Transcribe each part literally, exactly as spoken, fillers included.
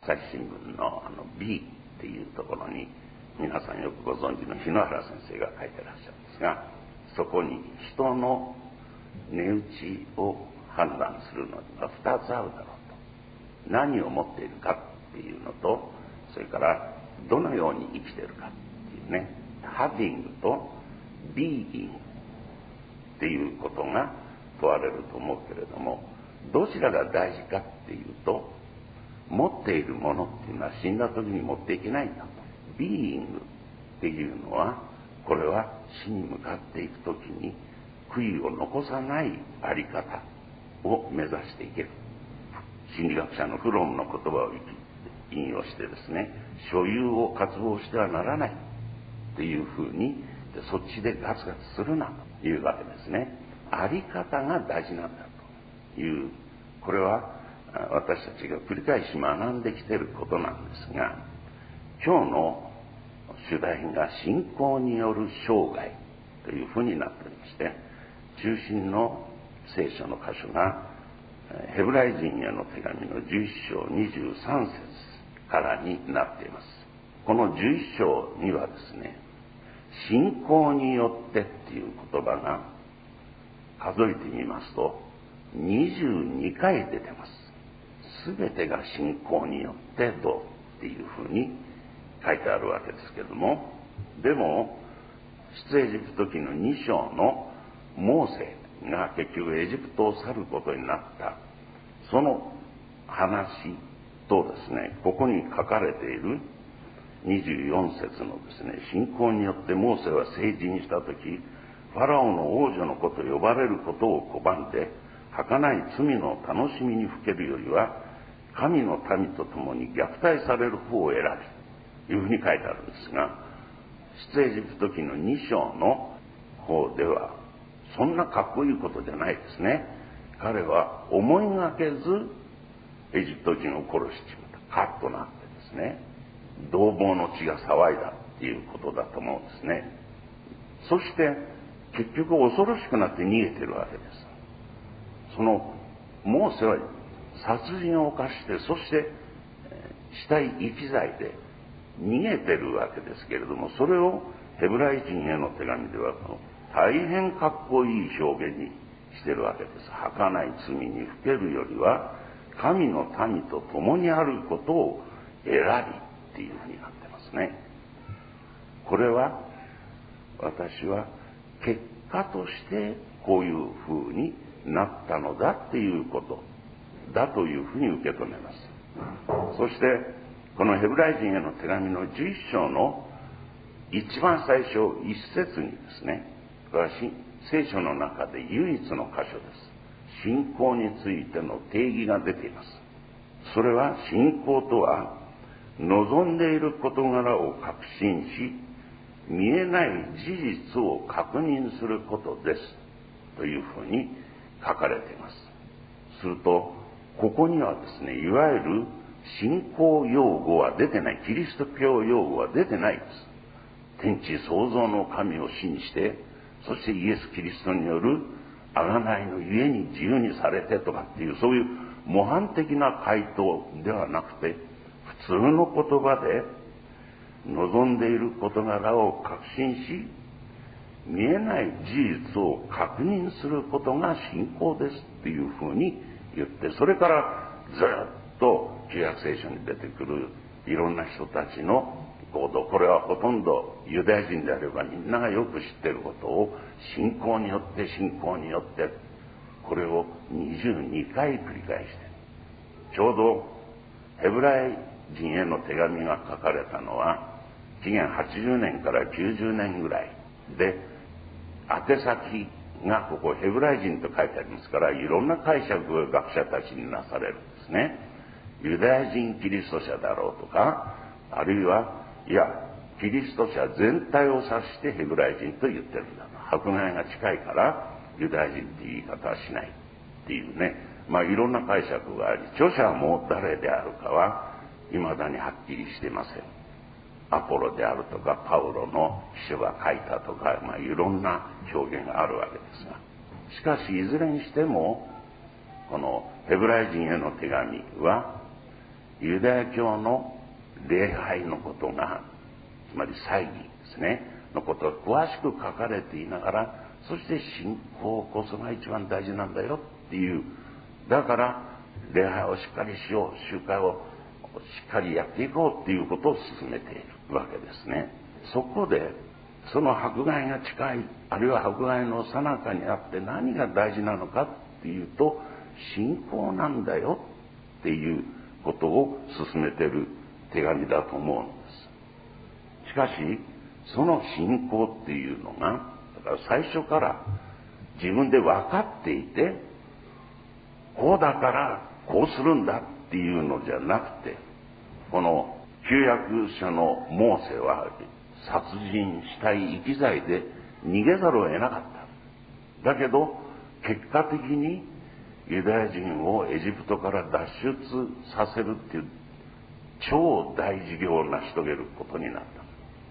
朝日新聞のあの B っていうところに、皆さんよくご存知の日野原先生が書いてらっしゃるんですが、そこに人の値打ちを判断するのにはふたつあるだろうと。何を持っているかっていうのと、それからどのように生きているかっていうね、ハビングとビーイングっていうことが問われると思うけれども、どちらが大事かっていうと、持っているものっていうのは死んだ時に持っていけないんだと。ビーイングっていうのは、これは死に向かっていく時に悔いを残さないあり方を目指していける。心理学者のフロムの言葉を引用してですね、所有を渇望してはならないっていうふうに、そっちでガツガツするなというわけですね。あり方が大事なんだという、これは私たちが繰り返し学んできていることなんですが、今日の主題が信仰による生涯というふうになっておりまして、中心の聖書の箇所がヘブライ人への手紙のじゅういっ章にじゅうさん節からになっています。このじゅういっ章にはですね、信仰によってっていう言葉が数えてみますとにじゅうにかい出てます。すべてが信仰によってどうっていうふうに書いてあるわけですけれども、でも出エジプト記のに章のモーセが結局エジプトを去ることになったその話とですね、ここに書かれているにじゅうよん節のですね、信仰によってモーセは成人した時、ファラオの王女の子と呼ばれることを拒んで、儚い罪の楽しみにふけるよりは神の民と共に虐待される方を選び、いうふうに書いてあるんですが、出エジプト記のに章の方ではそんなかっこいいことじゃないですね。彼は思いがけずエジプト人を殺しちまった。カッとなってですね、同胞の血が騒いだっていうことだと思うんですね。そして結局恐ろしくなって逃げてるわけです。そのモーセは殺人を犯して、そして死体遺棄罪で逃げてるわけですけれども、それをヘブライ人への手紙では大変かっこいい表現にしてるわけです。儚い罪にふけるよりは神の民と共にあることを選びっていうふうになってますね。これは私は結果としてこういうふうになったのだっていうことだというふうに受け止めます。そしてこのヘブライ人への手紙のじゅういっ章の一番最初一節にですね、これは聖書の中で唯一の箇所です。信仰についての定義が出ています。それは信仰とは望んでいる事柄を確信し、見えない事実を確認することですというふうに書かれています。するとここにはですね、いわゆる信仰用語は出てない、キリスト教用語は出てないです。天地創造の神を信じて、そしてイエス・キリストによる贖いのゆえに自由にされてとかっていう、そういう模範的な回答ではなくて、普通の言葉で望んでいる事柄を確信し、見えない事実を確認することが信仰ですっていうふうに言って、それからずっと旧約聖書に出てくるいろんな人たちの行動、これはほとんどユダヤ人であればみんながよく知っていることを信仰によって信仰によってこれをにじゅうにかい繰り返して、ちょうどヘブライ人への手紙が書かれたのは紀元はちじゅうねんからきゅうじゅうねんぐらいで、宛先がここヘブライ人と書いてありますから、いろんな解釈が学者たちになされるんですね。ユダヤ人キリスト者だろうとか、あるいはいやキリスト者全体を指してヘブライ人と言ってるんだと、迫害が近いからユダヤ人っていう言い方はしないっていうね、まあいろんな解釈があり、著者も誰であるかは未だにはっきりしていません。アポロであるとかパウロの秘書が書いたとか、まあ、いろんな表現があるわけですが、しかしいずれにしてもこのヘブライ人への手紙はユダヤ教の礼拝のことが、つまり祭儀ですねのことが詳しく書かれていながら、そして信仰こそが一番大事なんだよっていう、だから礼拝をしっかりしよう、集会をしっかりやっていこうっていうことを進めているわけですね。そこでその迫害が近い、あるいは迫害の最中にあって何が大事なのかっていうと、信仰なんだよっていうことを進めている手紙だと思うんです。しかしその信仰っていうのが、だから最初から自分で分かっていて、こうだからこうするんだっていうのじゃなくて、この旧約者のモーセは殺人したい生き罪で逃げざるを得なかった。だけど結果的にユダヤ人をエジプトから脱出させるっていう超大事業を成し遂げることになった。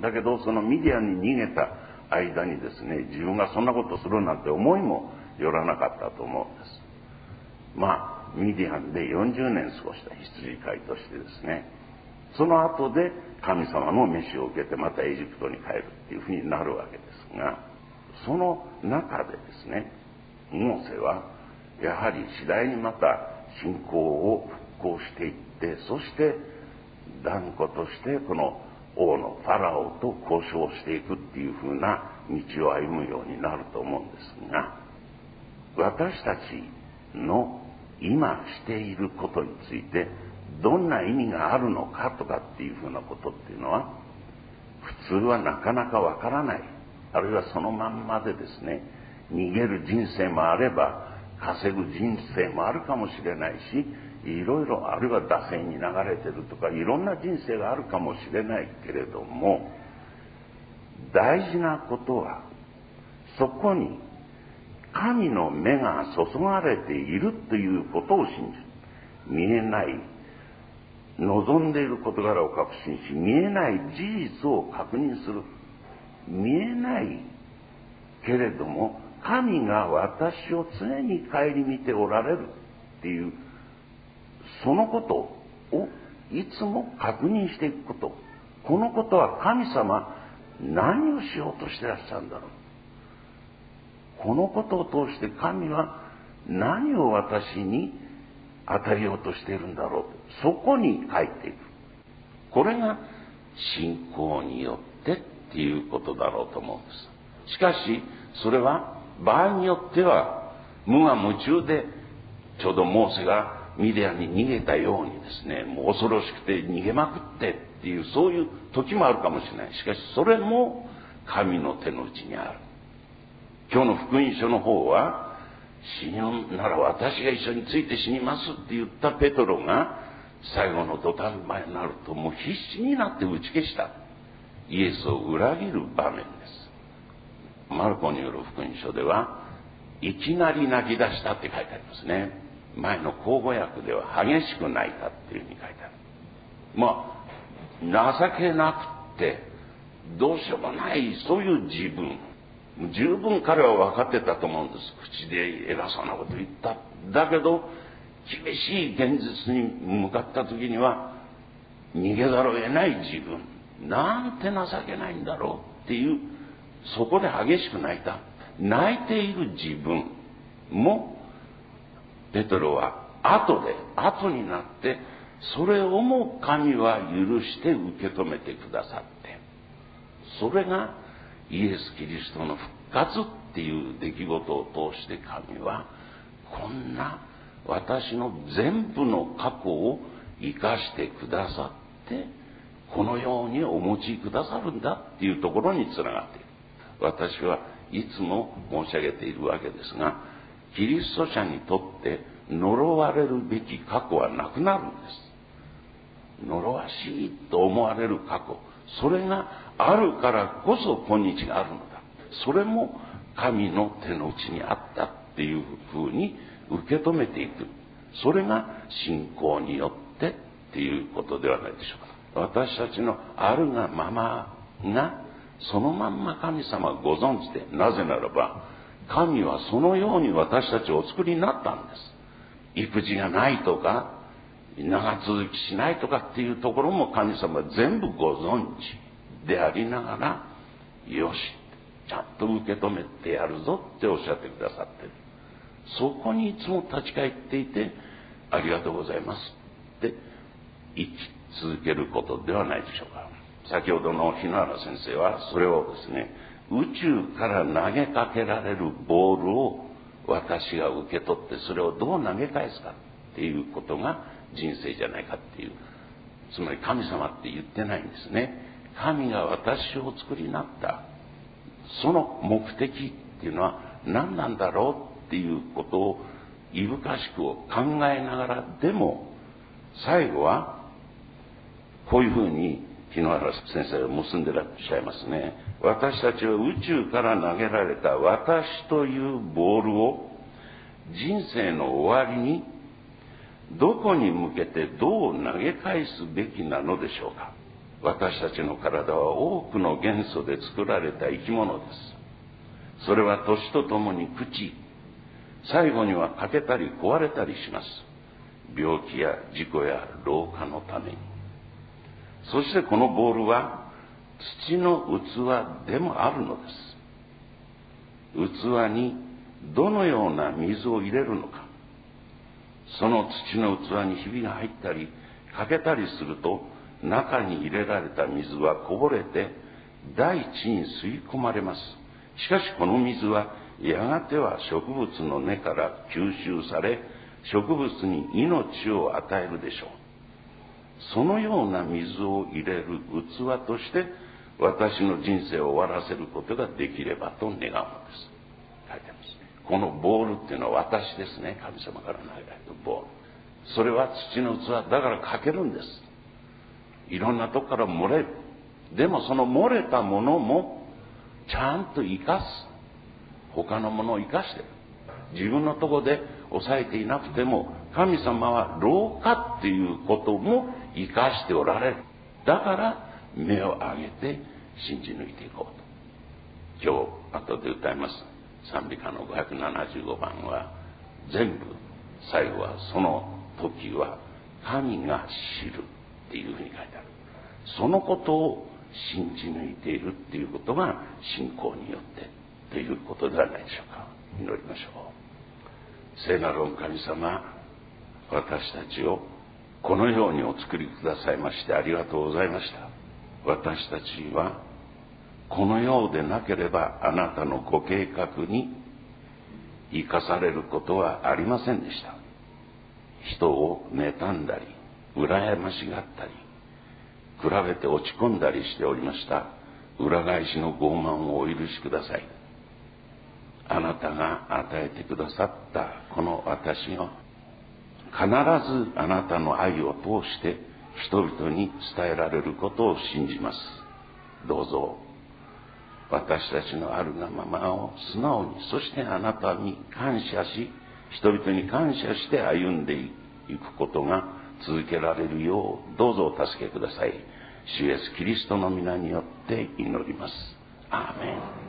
だけどそのミディアンに逃げた間にですね、自分がそんなことするなんて思いもよらなかったと思うんです。まあミディアンでよんじゅうねん過ごした羊飼いとしてですね、その後で神様の召しを受けてまたエジプトに帰るっていうふうになるわけですが、その中でですね、モーセはやはり次第にまた信仰を復興していって、そして断固としてこの王のファラオと交渉していくっていうふうな道を歩むようになると思うんですが、私たちの今していることについてどんな意味があるのかとかっていうふうなことっていうのは普通はなかなかわからない。あるいはそのまんまでですね、逃げる人生もあれば稼ぐ人生もあるかもしれないし、いろいろ、あるいは惰性に流れてるとか、いろんな人生があるかもしれないけれども、大事なことはそこに神の目が注がれているということを信じる。見えない望んでいる事柄を確信し、見えない事実を確認する。見えないけれども神が私を常に顧みておられるっていう、そのことをいつも確認していくこと。このことは神様何をしようとしてらっしゃるんだろう。このことを通して神は何を私に与えようとしているんだろう。そこに帰っていく。これが信仰によってっていうことだろうと思うんです。しかしそれは場合によっては無我夢中で、ちょうどモーセがミディアンに逃げたようにですね、もう恐ろしくて逃げまくってっていう、そういう時もあるかもしれない。しかしそれも神の手の内にある。今日の福音書の方は、死ぬなら私が一緒について死にますって言ったペトロが最後の土壇場になるともう必死になって打ち消したイエスを裏切る場面です。マルコによる福音書ではいきなり泣き出したって書いてありますね。前の口語訳では激しく泣いたっていうふうに書いてある。まあ情けなくってどうしようもない、そういう自分、十分彼は分かってたと思うんです。口で偉そうなこと言った。だけど厳しい現実に向かった時には逃げざるを得ない自分、なんて情けないんだろうっていう、そこで激しく泣いた。泣いている自分もペトロは後で後になってそれをも神は許して受け止めてくださって、それがイエス・キリストの復活っていう出来事を通して、神はこんな私の全部の過去を生かしてくださってこのようにお持ちくださるんだっていうところにつながっている。私はいつも申し上げているわけですが、キリスト者にとって呪われるべき過去はなくなるんです。呪わしいと思われる過去、それがあるからこそ今日があるのだ。それも神の手の内にあったっていうふうに受け止めていく。それが信仰によってっていうことではないでしょうか。私たちのあるがままがそのまんま神様ご存知で、なぜならば神はそのように私たちをお作りになったんです。育児がないとか長続きしないとかっていうところも神様は全部ご存知でありながら、よし、ちゃんと受け止めてやるぞっておっしゃってくださってる。そこにいつも立ち返っていて、ありがとうございますって言い続けることではないでしょうか。先ほどの日野原先生はそれをですね、宇宙から投げかけられるボールを私が受け取って、それをどう投げ返すかっていうことが人生じゃないかっていう、つまり神様って言ってないんですね。神が私を作りになったその目的っていうのは何なんだろうっていうことをいぶかしく考えながら、でも最後はこういうふうに日野原先生は結んでらっしゃいますね。私たちは宇宙から投げられた私というボールを人生の終わりにどこに向けてどう投げ返すべきなのでしょうか。私たちの体は多くの元素で作られた生き物です。それは年とともに朽ち、最後には欠けたり壊れたりします。病気や事故や老化のために。そしてこのボールは土の器でもあるのです。器にどのような水を入れるのか。その土の器にひびが入ったり欠けたりすると、中に入れられた水はこぼれて大地に吸い込まれます。しかしこの水はやがては植物の根から吸収され、植物に命を与えるでしょう。そのような水を入れる器として私の人生を終わらせることができればと願うのです。書いてます。このボールっていうのは私ですね。神様から投げられたボール。それは土の器だからかけるんです。いろんなとこから漏れる。でもその漏れたものもちゃんと生かす。他のものを生かしてる。自分のとこで抑えていなくても、神様は老化っていうことも生かしておられる。だから目を上げて信じ抜いていこうと。今日後で歌います賛美歌のごひゃくななじゅうごばんは、全部最後はその時は神が知るっていうふうに書いてある。そのことを信じ抜いているっていうことが信仰によってということではないでしょうか。祈りましょう。聖なる御神様、私たちをこのようにお作りくださいましてありがとうございました。私たちはこのようでなければあなたのご計画に生かされることはありませんでした。人を妬んだり羨ましがったり比べて落ち込んだりしておりました。裏返しの傲慢をお許しください。あなたが与えてくださったこの私が必ずあなたの愛を通して人々に伝えられることを信じます。どうぞ私たちのあるがままを素直に、そしてあなたに感謝し、人々に感謝して歩んでいくことが続けられるようどうぞお助けください。主イエスキリストの皆によって祈ります。アーメン。